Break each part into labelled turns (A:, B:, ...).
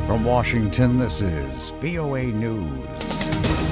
A: From Washington, this is VOA News.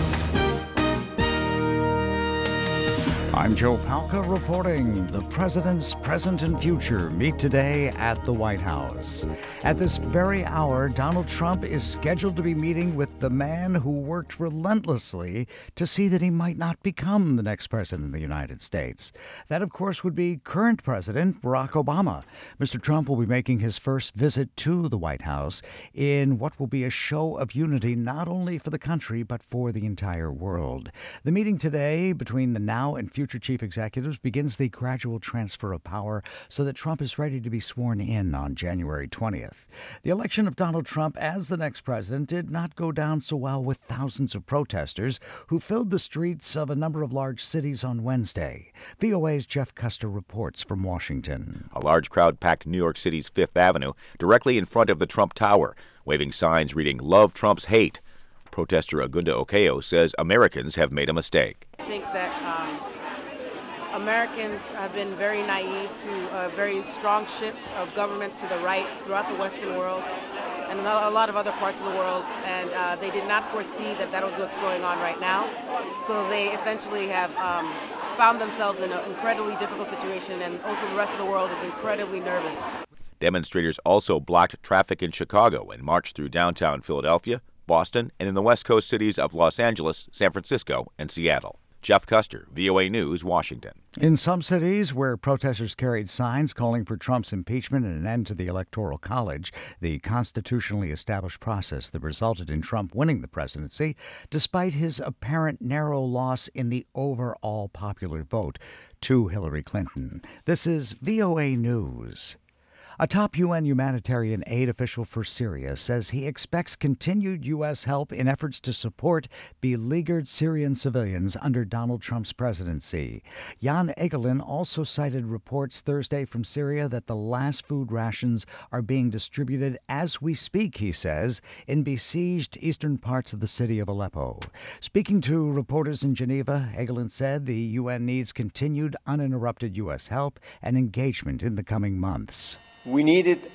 A: I'm Joe Palca reporting. The president's present and future meet today at the White House. At this very hour, Donald Trump is scheduled to be meeting with the man who worked relentlessly to see that he might not become the next president of the United States. That, of course, would be current President Barack Obama. Mr. Trump will be making his first visit to the White House in what will be a show of unity not only for the country but for the entire world. The meeting today between the now and future chief executives begins the gradual transfer of power so that Trump is ready to be sworn in on January 20th. The election of Donald Trump as the next president did not go down so well with thousands of protesters who filled the streets of a number of large cities on Wednesday. VOA's Jeff Custer reports from Washington.
B: A large crowd packed New York City's Fifth Avenue directly in front of the Trump Tower, waving signs reading, "Love Trump's hate." Protester Agunda Okeo says Americans have made a mistake.
C: I think that Americans have been very naive to very strong shifts of governments to the right throughout the Western world and a lot of other parts of the world, and they did not foresee that was what's going on right now. So they essentially have found themselves in an incredibly difficult situation, and also the rest of the world is incredibly nervous.
B: Demonstrators also blocked traffic in Chicago and marched through downtown Philadelphia, Boston, and in the West Coast cities of Los Angeles, San Francisco, and Seattle. Jeff Custer, VOA News, Washington.
A: In some cities where protesters carried signs calling for Trump's impeachment and an end to the Electoral College, the constitutionally established process that resulted in Trump winning the presidency, despite his apparent narrow loss in the overall popular vote to Hillary Clinton. This is VOA News. A top UN humanitarian aid official for Syria says he expects continued U.S. help in efforts to support beleaguered Syrian civilians under Donald Trump's presidency. Jan Egeland also cited reports Thursday from Syria that the last food rations are being distributed as we speak, he says, in besieged eastern parts of the city of Aleppo. Speaking to reporters in Geneva, Egeland said the UN needs continued uninterrupted U.S. help and engagement in the coming months.
D: We need it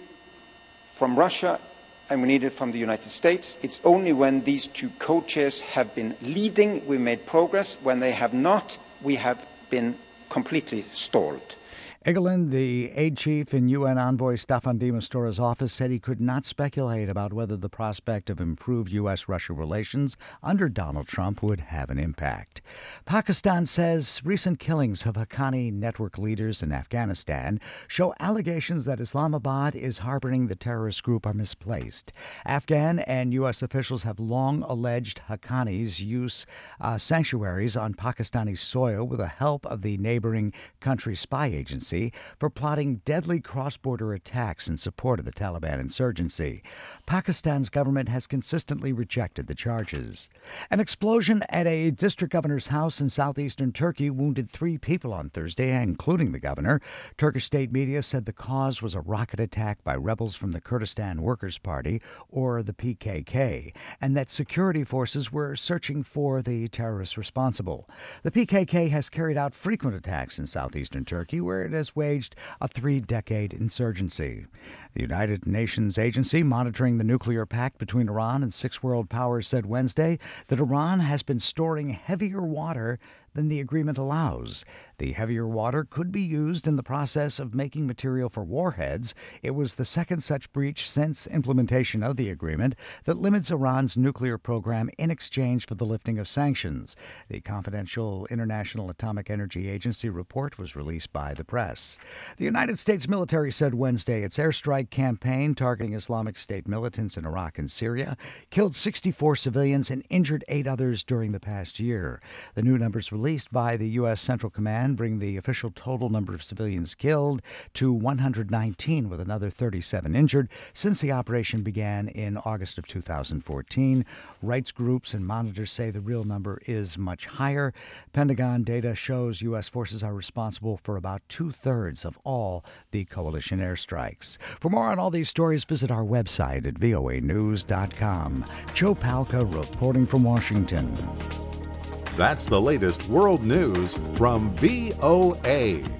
D: from Russia and we need it from the United States. It's only when these two co-chairs have been leading we made progress. When they have not, we have been completely stalled.
A: Egeland, the aid chief in UN envoy Staffan de Misture's office, said he could not speculate about whether the prospect of improved U.S.-Russia relations under Donald Trump would have an impact. Pakistan says recent killings of Haqqani network leaders in Afghanistan show allegations that Islamabad is harboring the terrorist group are misplaced. Afghan and U.S. officials have long alleged Haqqanis use sanctuaries on Pakistani soil with the help of the neighboring country spy agency for plotting deadly cross-border attacks in support of the Taliban insurgency. Pakistan's government has consistently rejected the charges. An explosion at a district governor's house in southeastern Turkey wounded 3 people on Thursday, including the governor. Turkish state media said the cause was a rocket attack by rebels from the Kurdistan Workers' Party, or the PKK, and that security forces were searching for the terrorists responsible. The PKK has carried out frequent attacks in southeastern Turkey, where it has waged a 3-decade insurgency. The United Nations agency monitoring the nuclear pact between Iran and 6 world powers said Wednesday that Iran has been storing heavier water than the agreement allows. The heavier water could be used in the process of making material for warheads. It was the second such breach since implementation of the agreement that limits Iran's nuclear program in exchange for the lifting of sanctions. The confidential International Atomic Energy Agency report was released by the press. The United States military said Wednesday its airstrike campaign targeting Islamic State militants in Iraq and Syria killed 64 civilians and injured 8 others during the past year. The new numbers released by the U.S. Central Command bring the official total number of civilians killed to 119, with another 37 injured since the operation began in August of 2014. Rights groups and monitors say the real number is much higher. Pentagon data shows U.S. forces are responsible for about 2/3 of all the coalition airstrikes. For more on all these stories, visit our website at voanews.com. Joe Palca reporting from Washington.
E: That's the latest world news from VOA.